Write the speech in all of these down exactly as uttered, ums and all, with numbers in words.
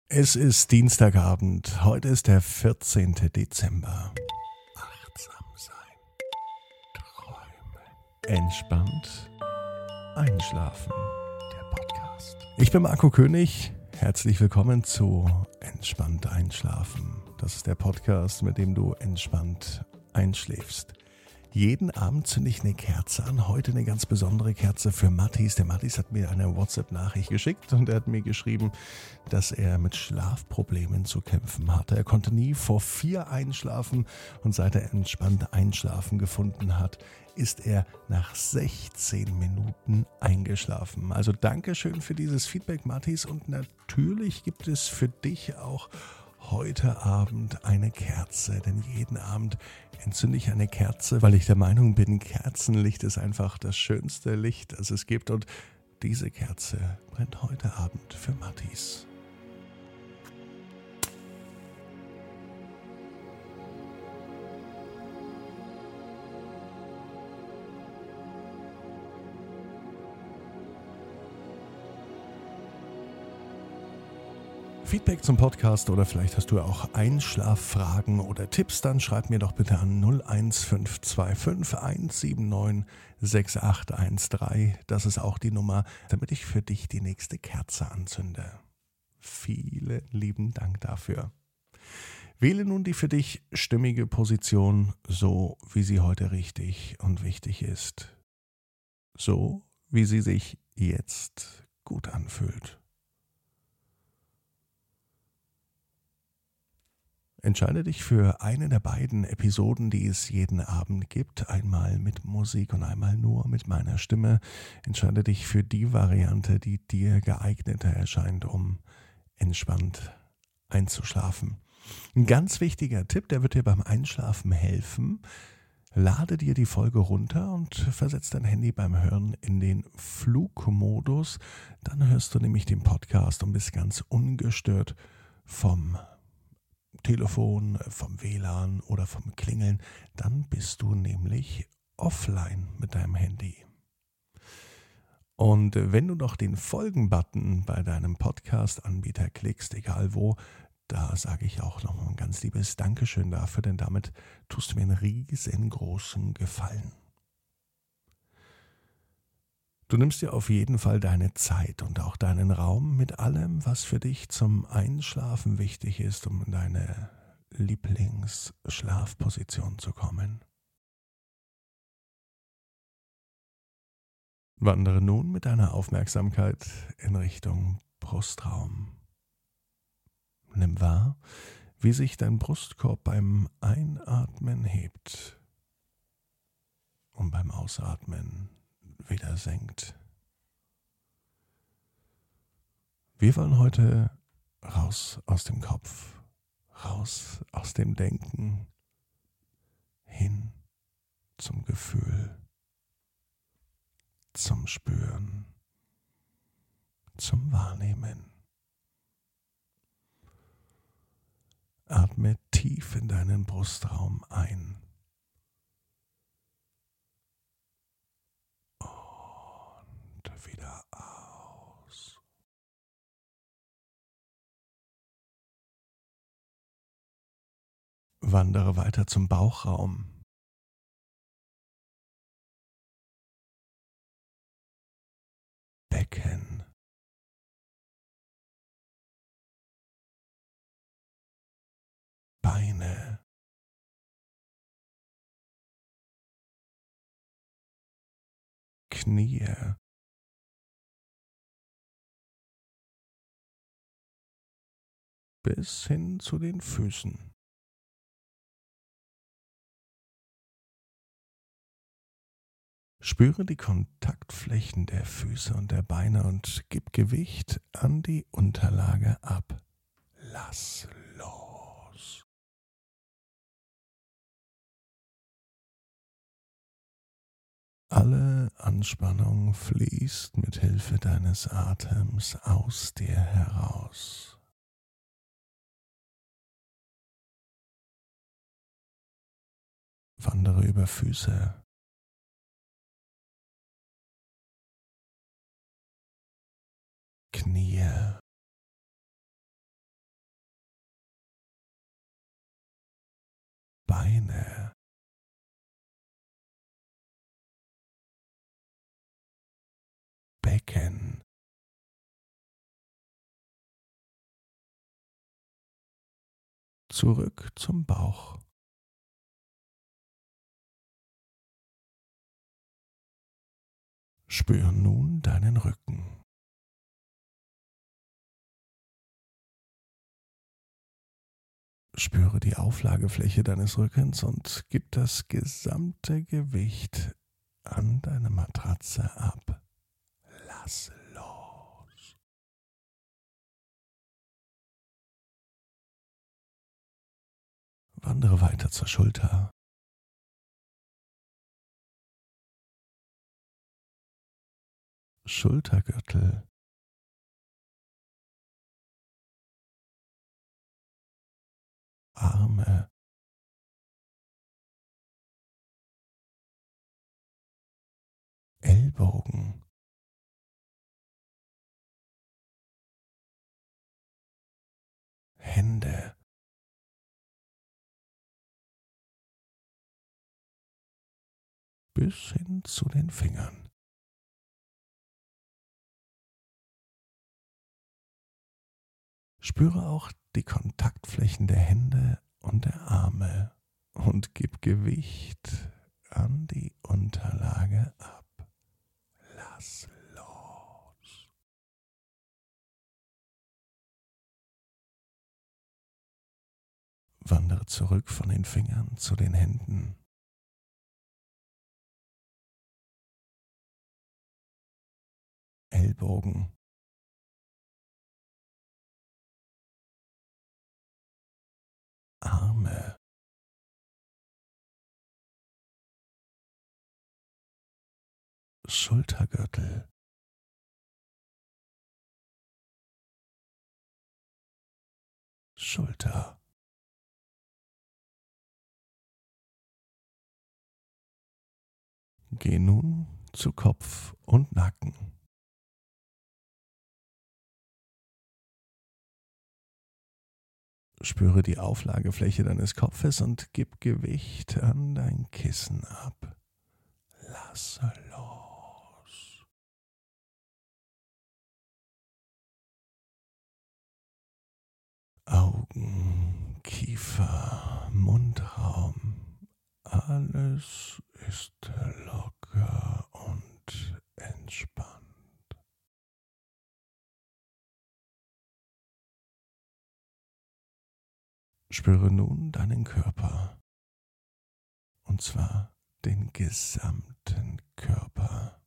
Es ist Dienstagabend. Heute ist der vierzehnte Dezember. Achtsam sein. Träumen. Entspannt. Einschlafen. Der Podcast. Ich bin Marco König. Herzlich willkommen zu Entspannt Einschlafen. Das ist der Podcast, mit dem du entspannt einschläfst. Jeden Abend zünde ich eine Kerze an. Heute eine ganz besondere Kerze für Mathis. Der Mathis hat mir eine WhatsApp-Nachricht geschickt und er hat mir geschrieben, dass er mit Schlafproblemen zu kämpfen hatte. Er konnte nie vor vier einschlafen und seit er entspannt Einschlafen gefunden hat, ist er nach sechzehn Minuten eingeschlafen. Also Dankeschön für dieses Feedback, Mathis. Und natürlich gibt es für dich auch heute Abend eine Kerze, denn jeden Abend entzünde ich eine Kerze, weil ich der Meinung bin, Kerzenlicht ist einfach das schönste Licht, das es gibt, und diese Kerze brennt heute Abend für Mathis. Feedback zum Podcast oder vielleicht hast du auch Einschlaffragen oder Tipps, dann schreib mir doch bitte an null eins fünf zwei fünf eins sieben neun sechs acht eins drei. Das ist auch die Nummer, damit ich für dich die nächste Kerze anzünde. Vielen lieben Dank dafür. Wähle nun die für dich stimmige Position, so wie sie heute richtig und wichtig ist. So wie sie sich jetzt gut anfühlt. Entscheide dich für eine der beiden Episoden, die es jeden Abend gibt, einmal mit Musik und einmal nur mit meiner Stimme. Entscheide dich für die Variante, die dir geeigneter erscheint, um entspannt einzuschlafen. Ein ganz wichtiger Tipp, der wird dir beim Einschlafen helfen. Lade dir die Folge runter und versetz dein Handy beim Hören in den Flugmodus. Dann hörst du nämlich den Podcast und bist ganz ungestört vom Telefon, vom W L A N oder vom Klingeln, dann bist du nämlich offline mit deinem Handy. Und wenn du noch den Folgen-Button bei deinem Podcast-Anbieter klickst, egal wo, da sage ich auch noch ein ganz liebes Dankeschön dafür, denn damit tust du mir einen riesengroßen Gefallen. Du nimmst dir auf jeden Fall deine Zeit und auch deinen Raum mit allem, was für dich zum Einschlafen wichtig ist, um in deine Lieblingsschlafposition zu kommen. Wandere nun mit deiner Aufmerksamkeit in Richtung Brustraum. Nimm wahr, wie sich dein Brustkorb beim Einatmen hebt und beim Ausatmen wieder senkt. Wir wollen heute raus aus dem Kopf, raus aus dem Denken, hin zum Gefühl, zum Spüren, zum Wahrnehmen. Atme tief in deinen Brustraum ein. Und wieder aus. Wandere weiter zum Bauchraum. Becken. Beine. Knie. Bis hin zu den Füßen. Spüre die Kontaktflächen der Füße und der Beine und gib Gewicht an die Unterlage ab. Lass los. Alle Anspannung fließt mit Hilfe deines Atems aus dir heraus. Wandere über Füße, Knie, Beine, Becken, zurück zum Bauch. Spür nun deinen Rücken. Spüre die Auflagefläche deines Rückens und gib das gesamte Gewicht an deine Matratze ab. Lass los. Wandere weiter zur Schulter. Schultergürtel. Arme. Ellbogen. Hände. Bis hin zu den Fingern. Spüre auch die Kontaktflächen der Hände und der Arme und gib Gewicht an die Unterlage ab. Lass los. Wandere zurück von den Fingern zu den Händen. Ellbogen. Arme. Schultergürtel. Schulter. Geh nun zu Kopf und Nacken. Spüre die Auflagefläche deines Kopfes und gib Gewicht an dein Kissen ab. Lasse los. Augen, Kiefer, Mundraum, alles ist locker und entspannt. Spüre nun deinen Körper, und zwar den gesamten Körper.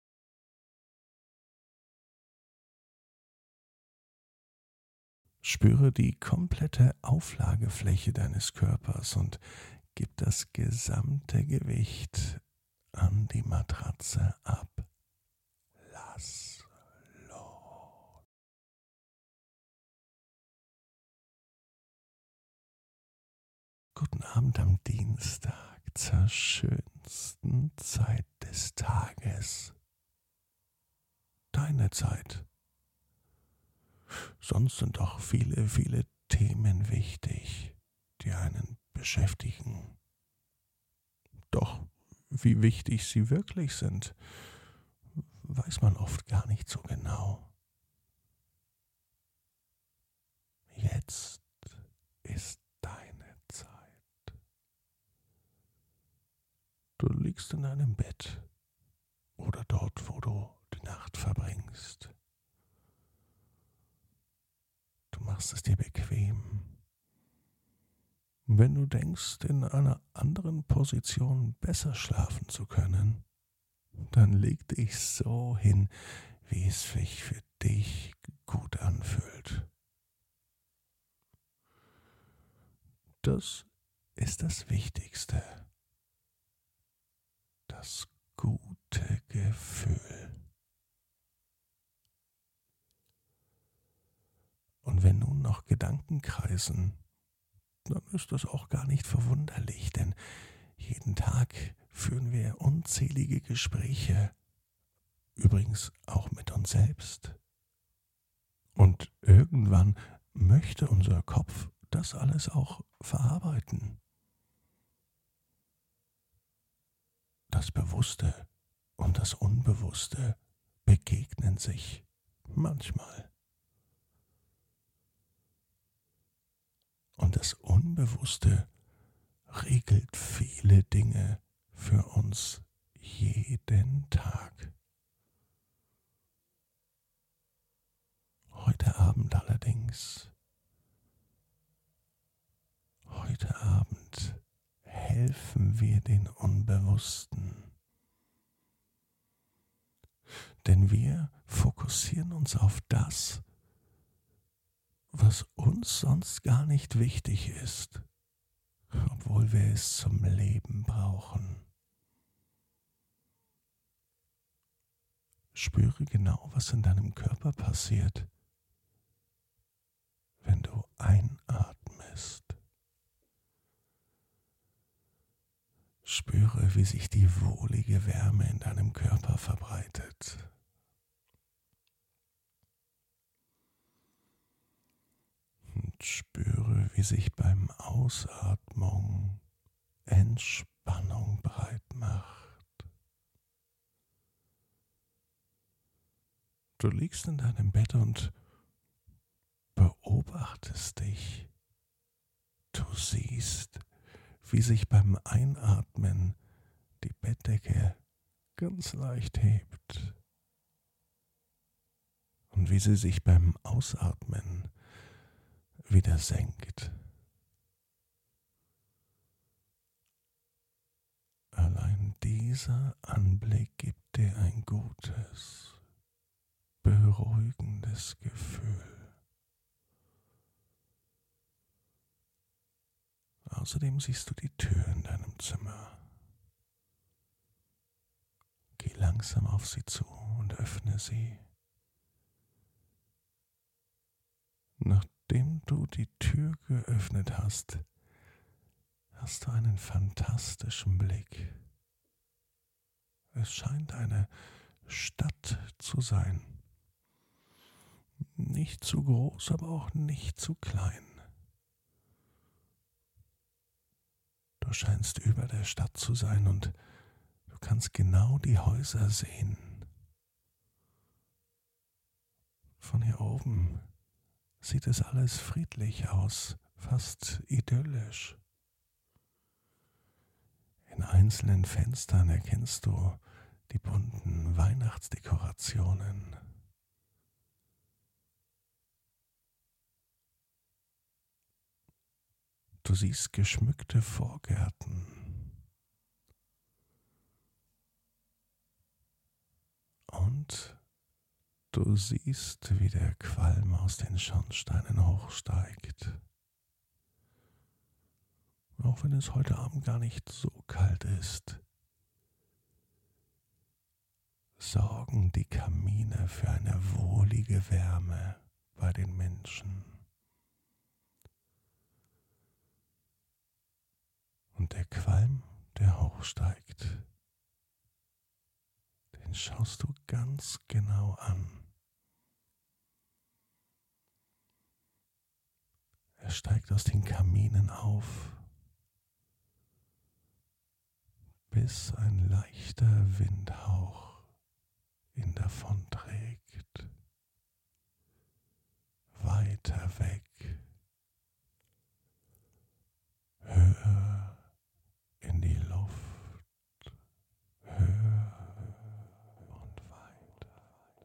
Spüre die komplette Auflagefläche deines Körpers und gib das gesamte Gewicht an die Matratze ab. Lass los. Guten Abend am Dienstag zur schönsten Zeit des Tages. Deine Zeit. Sonst sind doch viele, viele Themen wichtig, die einen beschäftigen. Doch wie wichtig sie wirklich sind, weiß man oft gar nicht so genau. Jetzt ist deine Zeit. Du liegst in deinem Bett oder dort, wo du die Nacht verbringst. Du machst es dir bequem. Wenn du denkst, in einer anderen Position besser schlafen zu können, dann leg dich so hin, wie es sich für dich gut anfühlt. Das ist das Wichtigste. Das gute Gefühl. Und wenn nun noch Gedanken kreisen, dann ist das auch gar nicht verwunderlich, denn jeden Tag führen wir unzählige Gespräche, übrigens auch mit uns selbst. Und irgendwann möchte unser Kopf das alles auch verarbeiten. Das Bewusste und das Unbewusste begegnen sich manchmal. Und das Unbewusste regelt viele Dinge für uns jeden Tag. Heute Abend allerdings, heute Abend helfen wir den Unbewussten. Denn wir fokussieren uns auf das, was uns sonst gar nicht wichtig ist, obwohl wir es zum Leben brauchen. Spüre genau, was in deinem Körper passiert, wenn du einatmest. Spüre, wie sich die wohlige Wärme in deinem Körper verbreitet. Und spüre, wie sich beim Ausatmung Entspannung breit macht. Du liegst in deinem Bett und beobachtest dich. Du siehst, wie sich beim Einatmen die Bettdecke ganz leicht hebt und wie sie sich beim Ausatmen wieder senkt. Allein dieser Anblick gibt dir ein gutes, beruhigendes Gefühl. Außerdem siehst du die Tür in deinem Zimmer. Geh langsam auf sie zu und öffne sie. Nachdem du die Tür geöffnet hast, hast du einen fantastischen Blick. Es scheint eine Stadt zu sein. Nicht zu groß, aber auch nicht zu klein. Du scheinst über der Stadt zu sein und du kannst genau die Häuser sehen. Von hier oben sieht es alles friedlich aus, fast idyllisch. In einzelnen Fenstern erkennst du die bunten Weihnachtsdekorationen. Du siehst geschmückte Vorgärten. Und du siehst, wie der Qualm aus den Schornsteinen hochsteigt. Auch wenn es heute Abend gar nicht so kalt ist, sorgen die Kamine für eine wohlige Wärme bei den Menschen. Und der Qualm, der hochsteigt, den schaust du ganz genau an. Er steigt aus den Kaminen auf, bis ein leichter Windhauch ihn davonträgt. Weiter weg, höher in die Luft, höher und weiter.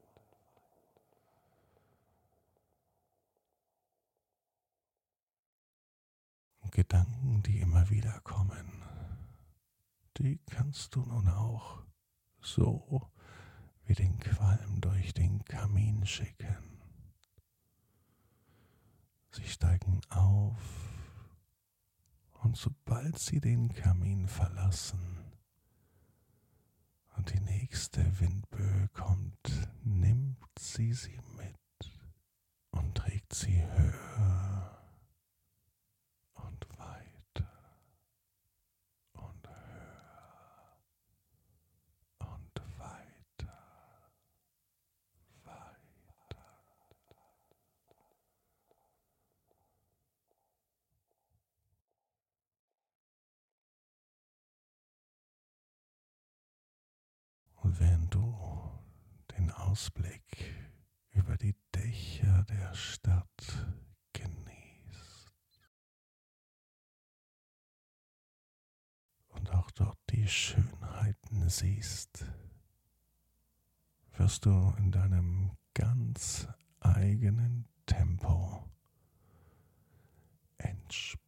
Und Gedanken, die immer wieder kommen, die kannst du nun auch so wie den Qualm durch den Kamin schicken. Sie steigen auf und sobald sie den Kamin verlassen und die nächste Windböe kommt, nimmt sie sie mit und trägt sie höher und weiter und höher und weiter, weiter. Und während du den Ausblick über die Dächer der Stadt genießt und auch dort die Schönheiten siehst, wirst du in deinem ganz eigenen Tempo entspannen.